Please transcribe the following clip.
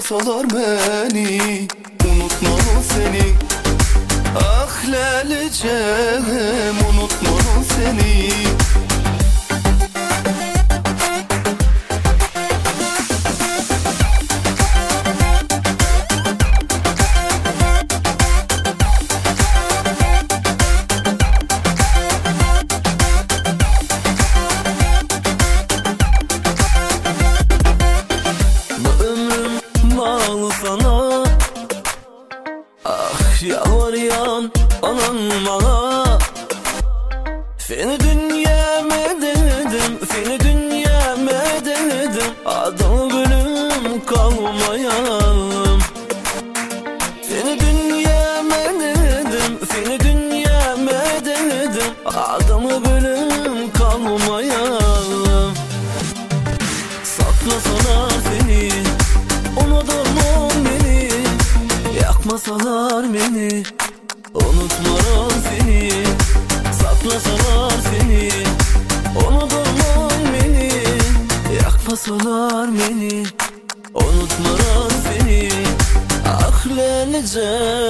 yaksalar beni, unutmam seni. Ah Lalecem, unutmam seni. Sana ah yalvarıyan anam bana, seni dünyama dedim, seni dünyama dedim, adam gülüm kalmayalım. Seni dünyama dedim, seni dünyama dedim, adamı gülüm kalmayalım. Saklasalar seni, unutamam beni, yakmasalar beni, unutmam seni. Saklasalar seni, unutamam beni, yakmasalar beni, unutmam seni. Ah Lalecem.